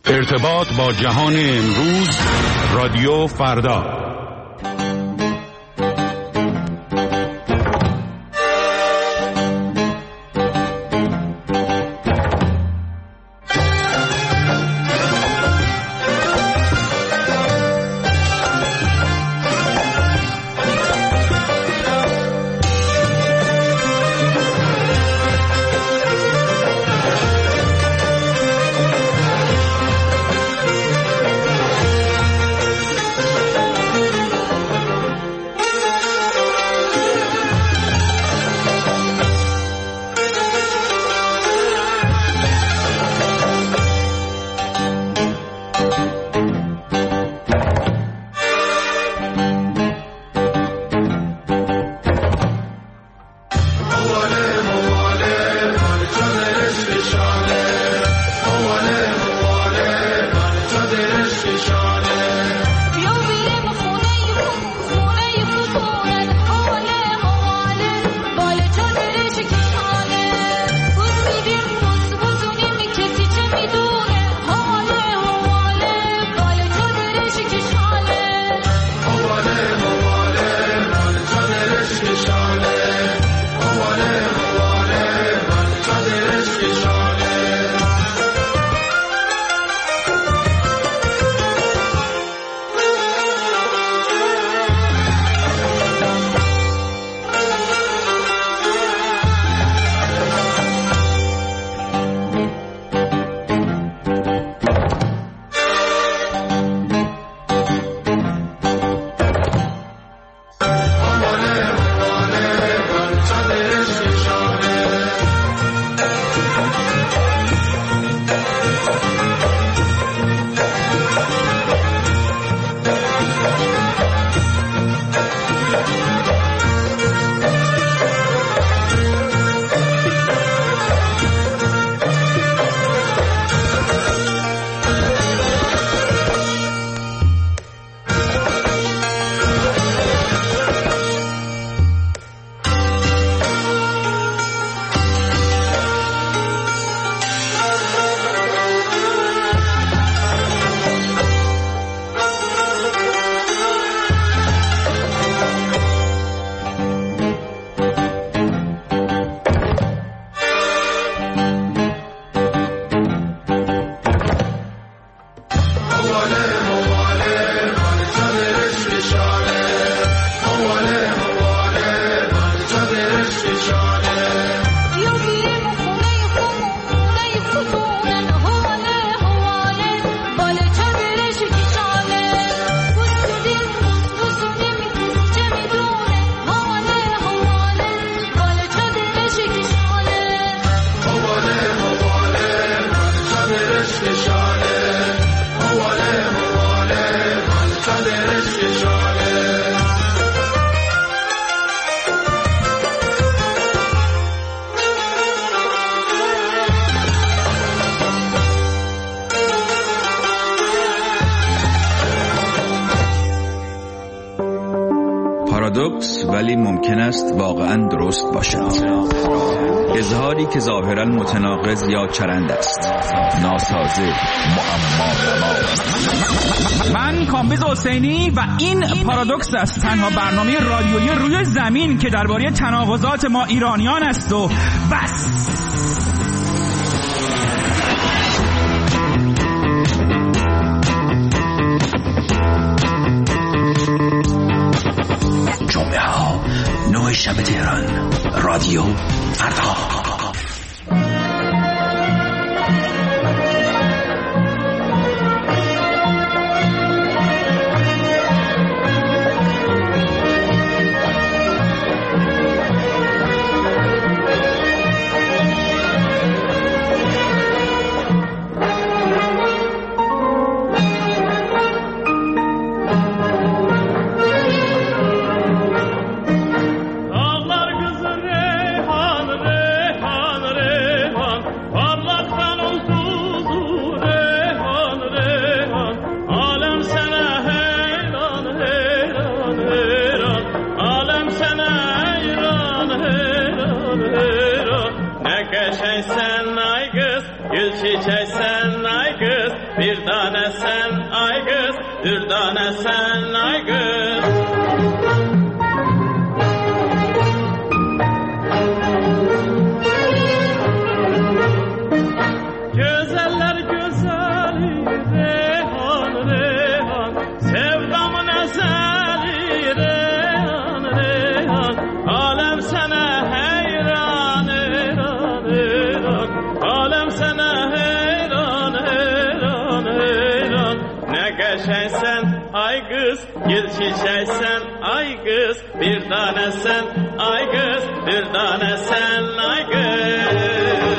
ارتباط با جهان امروز، رادیو فردا. پارادوکس ولی ممکن است واقعا درست باشد. اظهاری که ظاهرا متناقض یا چرند است، ناسازه، معما. من کامبیز حسینی و این پارادوکس است، تنها برنامه رادیویی روی زمین که درباره تناقضات ما ایرانیان است و بس. جمعه ها 9 شب تهران، رادیو فردا. Gül çiçeksen ay kız, bir دانستن aygız Güzeller güzeli Reyhan Reyhan Sevdamın ezeli Reyhan Reyhan Alem sana heyran heyran heyran Alem sana heyran heyran heyran Ne geçeysen ay kız Gül çiçeksen ay kız Bir tane sen ay kız Bir tane sen ay kız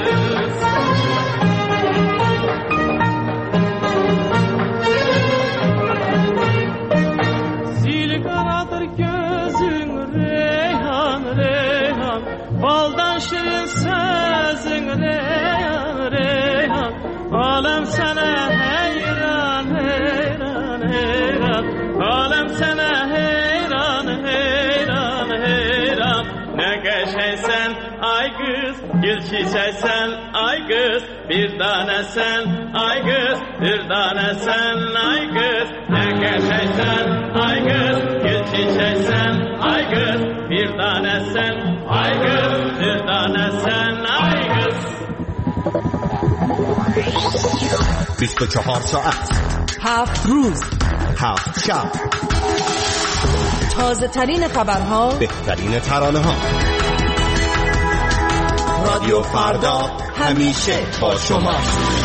Baldan şirin sözün Reyhan Reyhan Alem sana heyran heyran heyran Alem sana heyran heyran heyran Ne geçeysen ay kız Gül çiçeksen ay kız Bir tane sen ay kız Bir tane sen ay kız Ne geçeysen ay kız Gül çiçeksen ay kız Bir tane sen ay kız Bir tane sen ay kız 24 ساعت 7 روز 7 شب تازه ترین خبرها بهترین ترانه ها رادیو فردا همیشه با شماست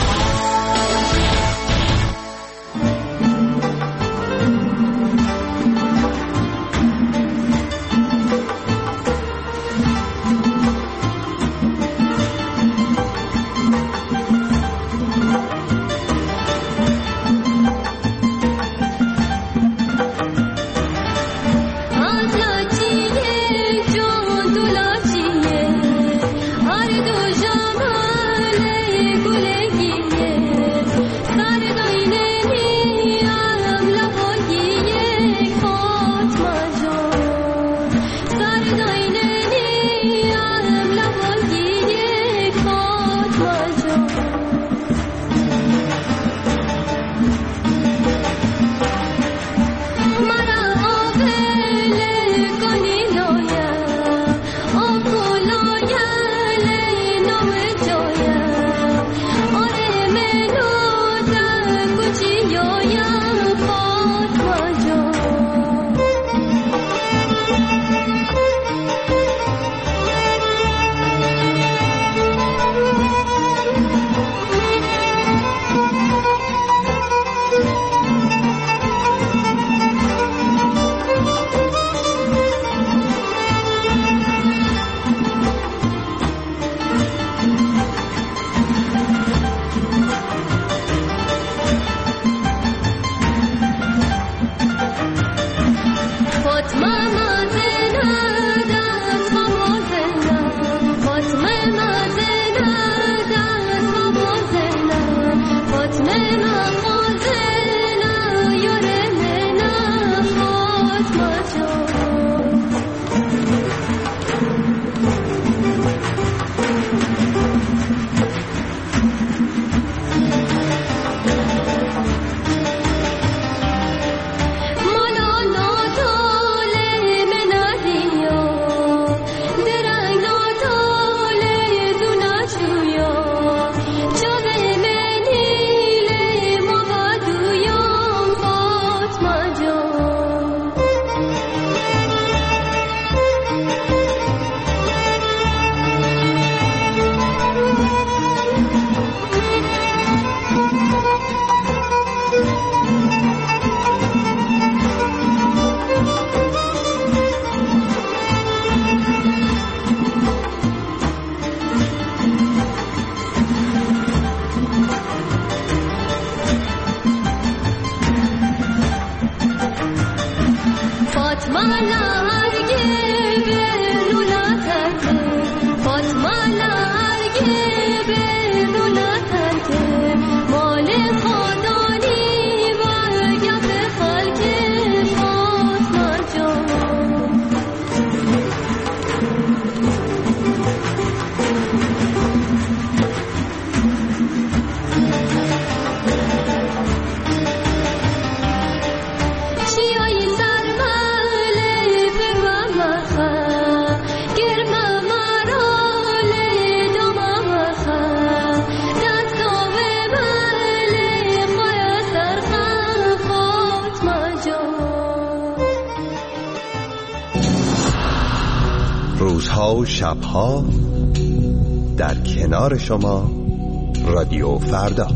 روزها و شبها در کنار شما رادیو فردا.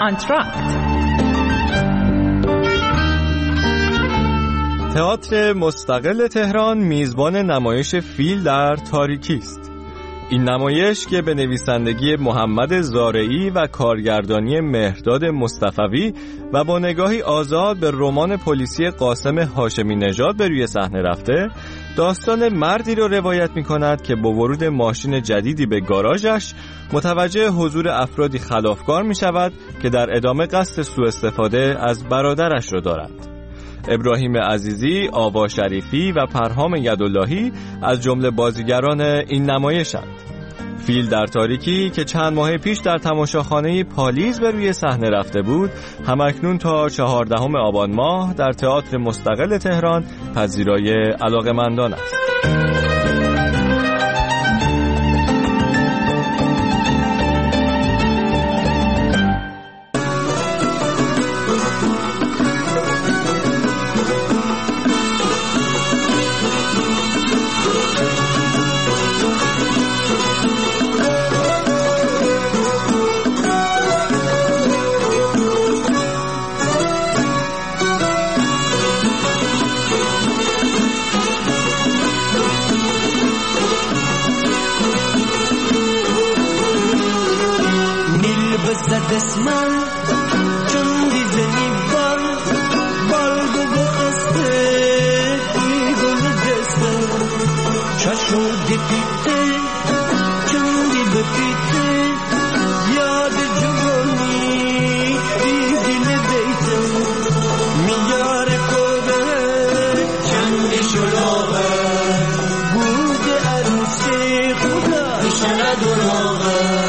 آنتراکت. تئاتر مستقل تهران میزبان نمایش فیل در تاریکی است. این نمایش که به نویسندگی محمد زارعی و کارگردانی مهرداد مصطفوی و با نگاهی آزاد به رمان پلیسی قاسم هاشمی نژاد به روی صحنه رفته، داستان مردی رو روایت می‌کند که با ورود ماشین جدیدی به گاراژش متوجه حضور افرادی خلافکار می‌شود که در ادامه قصد سوء استفاده از برادرش را دارند. ابراهیم عزیزی، آوا شریفی و پرهام یداللهی از جمله بازیگران این نمایشند. فیل در تاریکی که چند ماه پیش در تماشاخانه پالیز به روی صحنه رفته بود، همکنون تا 14 آبان ماه در تئاتر مستقل تهران پذیرای علاقه‌مندان است. دسمال چون دیزنی بال گو بخسته ای گل دسته چشو دی پیته چون دی بپیته یاد جوانی دی دل دیته میار کوده چندی شلوغه بود عروسی خدا ایشالا دروغه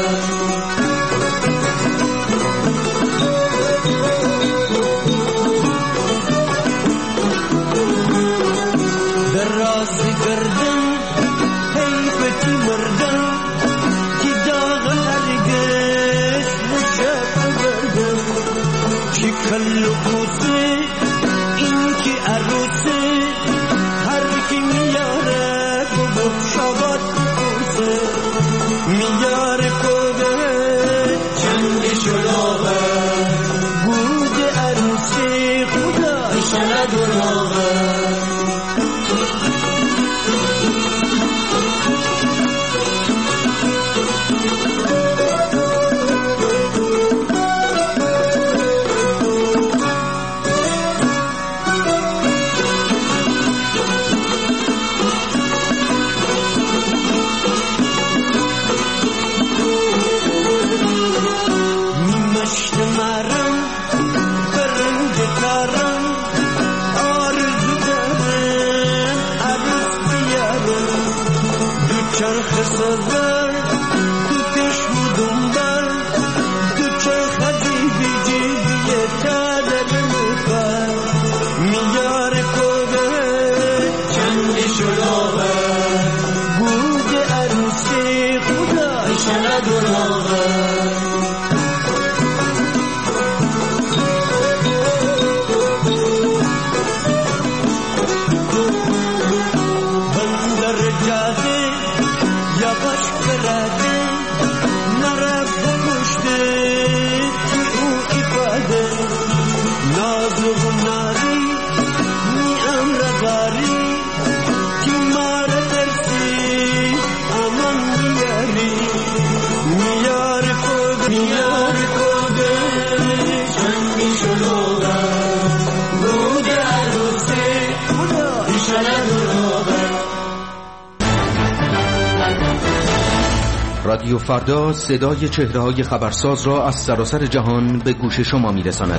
رادیو فردا صدای چهره‌های خبرساز را از سراسر جهان به گوش شما می‌رساند.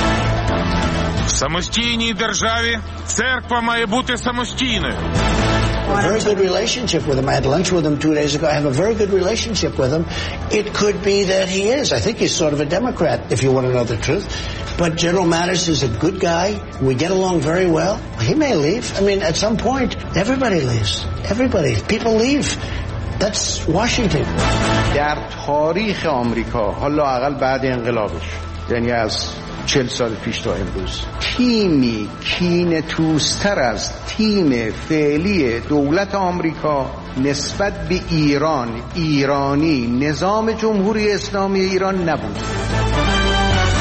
В самостійній державі церква має бути самостійною. A very good relationship with him. I had lunch with him 2 days ago. I have a very good relationship with him. It could be that he is. I think he's sort of a Democrat, if you want to know the truth. But General Mattis is a good guy. We get along very well. He may leave. I mean, at some point, everybody leaves. Everybody. People leave. That's Washington. در تاریخ آمریکا، حالا لااقل بعد انقلابش، یعنی از 40 سال پیش تا امروز، تیمی کینه توستر از تیم فعلی دولت آمریکا نسبت به ایرانی نظام جمهوری اسلامی ایران نبود.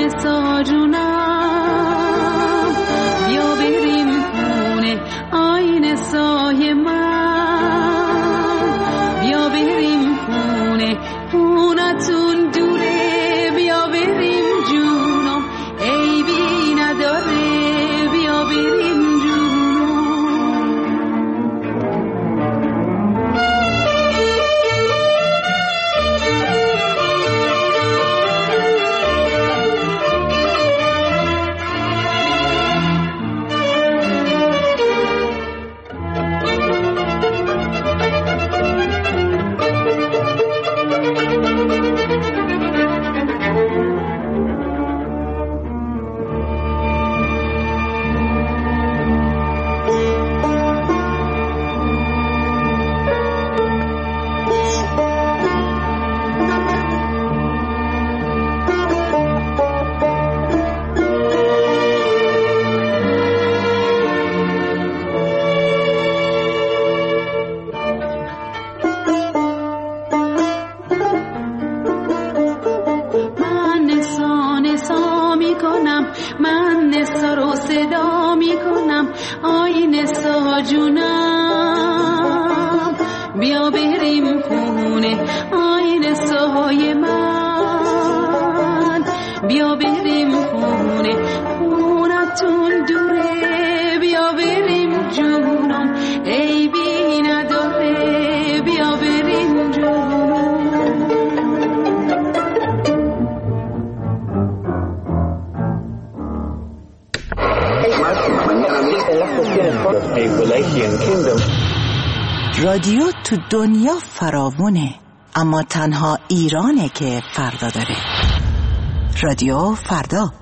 نسا جونم بیا بریم خونه آی نسای من بیا بریم خونه خونتون دوره بیا بریم جونم عیبی نداره بیا بریم رادیو تو دنیا فراوونه، اما تنها ایرانه که فردا داره. رادیو فردا.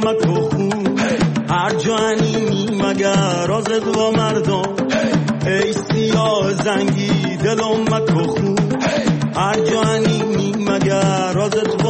مکو خون هر جا انیمی مگر رازت و مردم ای سیاه زنگی دلم مکو خون هر جا انیمی مگر رازت